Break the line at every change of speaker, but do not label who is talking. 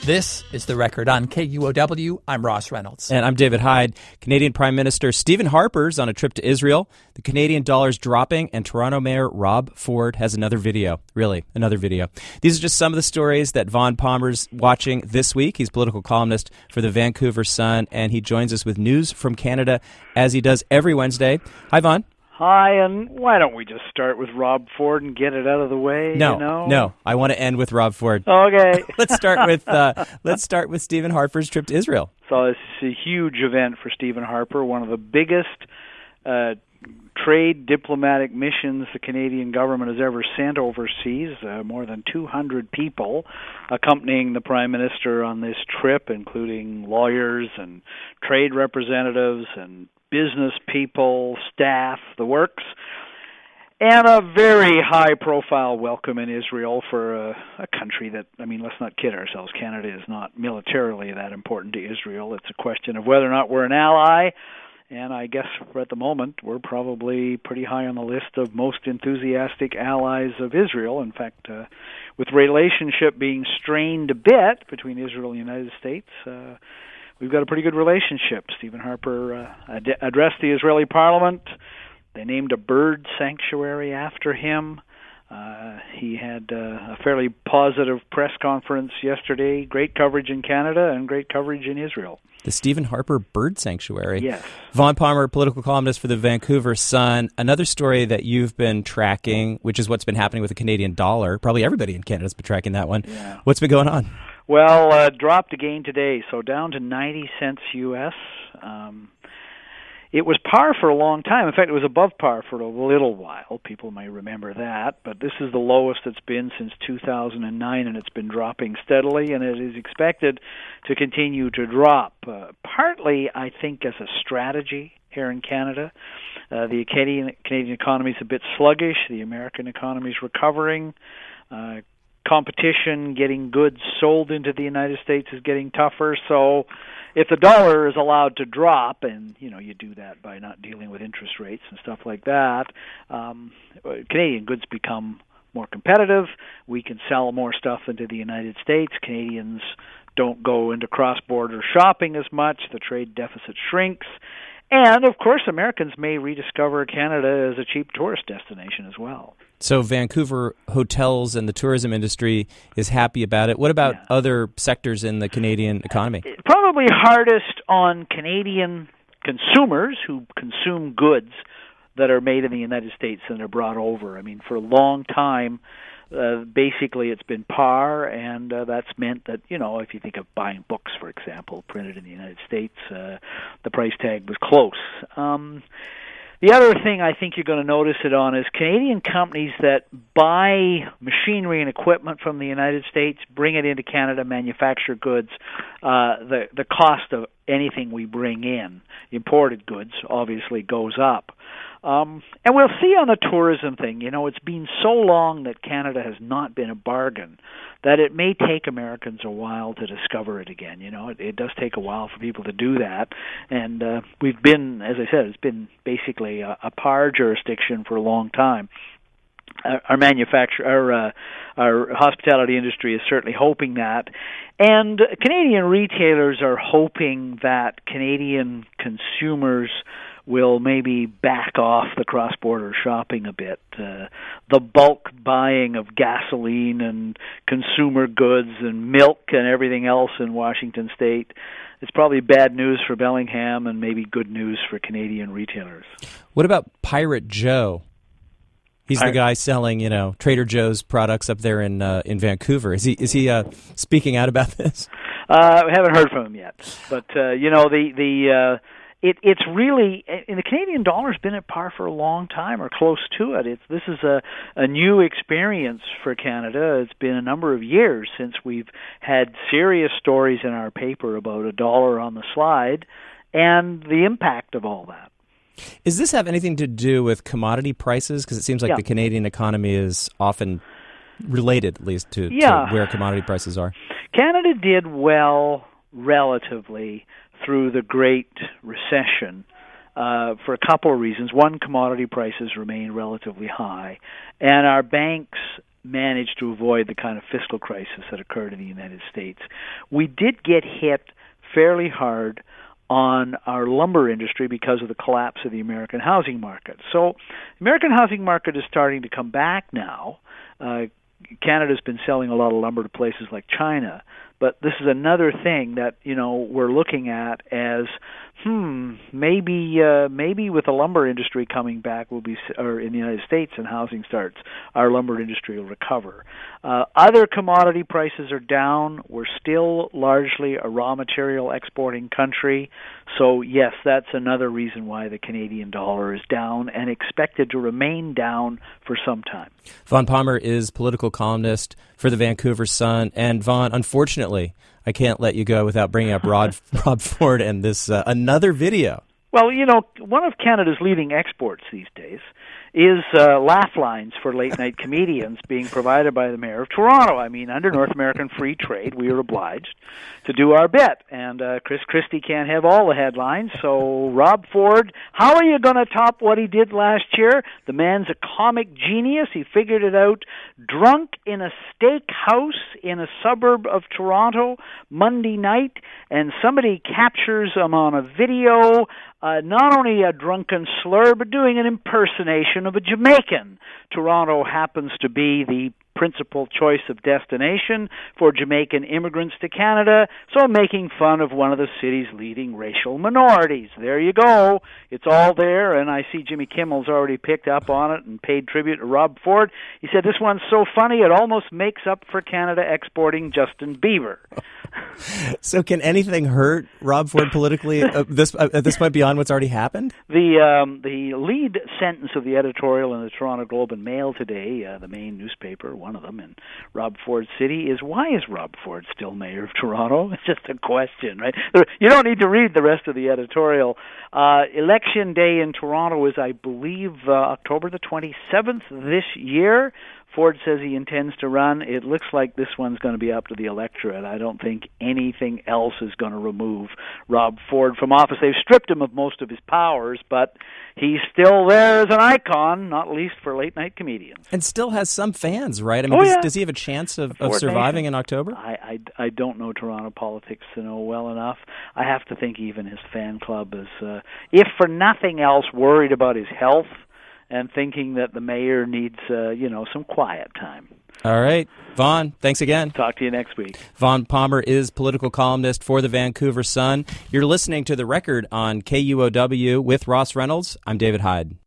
This is The Record on KUOW. I'm Ross Reynolds.
And I'm David Hyde. Canadian Prime Minister Stephen Harper's on a trip to Israel. The Canadian dollar's dropping, and Toronto Mayor Rob Ford has another video. Really, another video. These are just some of the stories that Vaughn Palmer's watching this week. He's political columnist for the Vancouver Sun, and he joins us with news from Canada as he does every Wednesday. Hi, Vaughn.
Hi, and why don't we just start with Rob Ford and get it out of the way?
No. I want to end with Rob Ford.
Okay.
Let's start with Stephen Harper's trip to Israel.
So this is a huge event for Stephen Harper, one of the biggest trade diplomatic missions the Canadian government has ever sent overseas. More than 200 people accompanying the Prime Minister on this trip, including lawyers and trade representatives and business people, staff, the works, and a very high-profile welcome in Israel for a country that, let's not kid ourselves, Canada is not militarily that important to Israel. It's a question of whether or not we're an ally, and I guess at the moment we're probably pretty high on the list of most enthusiastic allies of Israel. In fact, with relationship being strained a bit between Israel and the United States, we've got a pretty good relationship. Stephen Harper addressed the Israeli parliament. They named a bird sanctuary after him. He had a fairly positive press conference yesterday. Great coverage in Canada and great coverage in Israel.
The Stephen Harper Bird Sanctuary.
Yes.
Vaughn Palmer, political columnist for the Vancouver Sun. Another story that you've been tracking, which is what's been happening with the Canadian dollar. Probably everybody in Canada has been tracking that one.
Yeah.
What's been going on?
Well, dropped again today, so down to 90 cents U.S. It was par for a long time. In fact, it was above par for a little while. People may remember that, but this is the lowest it's been since 2009, and it's been dropping steadily, and it is expected to continue to drop, partly, I think, as a strategy here in Canada. The Canadian economy is a bit sluggish. The American economy is recovering. Competition, getting goods sold into the United States is getting tougher. So if the dollar is allowed to drop, and you do that by not dealing with interest rates and stuff like that, Canadian goods become more competitive. We can sell more stuff into the United States. Canadians don't go into cross-border shopping as much. The trade deficit shrinks. And, of course, Americans may rediscover Canada as a cheap tourist destination as well.
So Vancouver hotels and the tourism industry is happy about it. What about other sectors in the Canadian economy?
Probably hardest on Canadian consumers who consume goods that are made in the United States and are brought over. For a long time, basically it's been par, and that's meant that, if you think of buying books, for example, printed in the United States, the price tag was close. The other thing I think you're going to notice it on is Canadian companies that buy machinery and equipment from the United States, bring it into Canada, manufacture goods. The cost of anything we bring in, imported goods, obviously goes up. And we'll see on the tourism thing, it's been so long that Canada has not been a bargain that it may take Americans a while to discover it again. It does take a while for people to do that. And we've been, as I said, it's been basically a par jurisdiction for a long time. Our hospitality industry is certainly hoping that. And Canadian retailers are hoping that Canadian consumers will maybe back off the cross-border shopping a bit. The bulk buying of gasoline and consumer goods and milk and everything else in Washington State, it's probably bad news for Bellingham and maybe good news for Canadian retailers.
What about Pirate Joe? He's the guy selling, Trader Joe's products up there in Vancouver. Is he speaking out about this?
I haven't heard from him yet, but It's really, and the Canadian dollar's been at par for a long time or close to it. This is a new experience for Canada. It's been a number of years since we've had serious stories in our paper about a dollar on the slide and the impact of all that.
Does this have anything to do with commodity prices? Because it seems like the Canadian economy is often related, at least, to where commodity prices are.
Canada did well relatively through the Great Recession for a couple of reasons. One, commodity prices remain relatively high, and our banks managed to avoid the kind of fiscal crisis that occurred in the United States. We did get hit fairly hard on our lumber industry because of the collapse of the American housing market. So the American housing market is starting to come back now. Canada's been selling a lot of lumber to places like China, but this is another thing that, you know, we're looking at as maybe with the lumber industry coming back, or in the United States and housing starts, our lumber industry will recover. Other commodity prices are down. We're still largely a raw material exporting country. So yes, that's another reason why the Canadian dollar is down and expected to remain down for some time.
Vaughn Palmer is political columnist for the Vancouver Sun. And Vaughn, unfortunately, I can't let you go without bringing up Rob Ford and this another video.
Well, you know, one of Canada's leading exports these days is laugh lines for late-night comedians being provided by the Mayor of Toronto. I mean, under North American free trade, we are obliged to do our bit. And Chris Christie can't have all the headlines, so Rob Ford, how are you going to top what he did last year? The man's a comic genius. He figured it out drunk in a steakhouse in a suburb of Toronto Monday night, and somebody captures him on a video, not only a drunken slur, but doing an impersonation of a Jamaican. Toronto happens to be the principal choice of destination for Jamaican immigrants to Canada, so making fun of one of the city's leading racial minorities. There you go. It's all there, and I see Jimmy Kimmel's already picked up on it and paid tribute to Rob Ford. He said, this one's so funny it almost makes up for Canada exporting Justin Bieber.
So can anything hurt Rob Ford politically at this point beyond what's already happened?
The lead sentence of the editorial in the Toronto Globe and Mail today, the main newspaper, one of them in Rob Ford's city, is why is Rob Ford still mayor of Toronto? It's just a question, right? You don't need to read the rest of the editorial. Election day in Toronto is, I believe, October the 27th this year. Ford says he intends to run. It looks like this one's going to be up to the electorate. I don't think anything else is going to remove Rob Ford from office. They've stripped him of most of his powers, but he's still there as an icon, not least for late-night comedians.
And still has some fans, right? I mean, does he have a chance of surviving in October?
I don't know Toronto politics to know well enough. I have to think even his fan club is, if for nothing else, worried about his health and thinking that the mayor needs, some quiet time.
All right. Vaughn, thanks again.
Talk to you next week.
Vaughn Palmer is political columnist for the Vancouver Sun. You're listening to The Record on KUOW with Ross Reynolds. I'm David Hyde.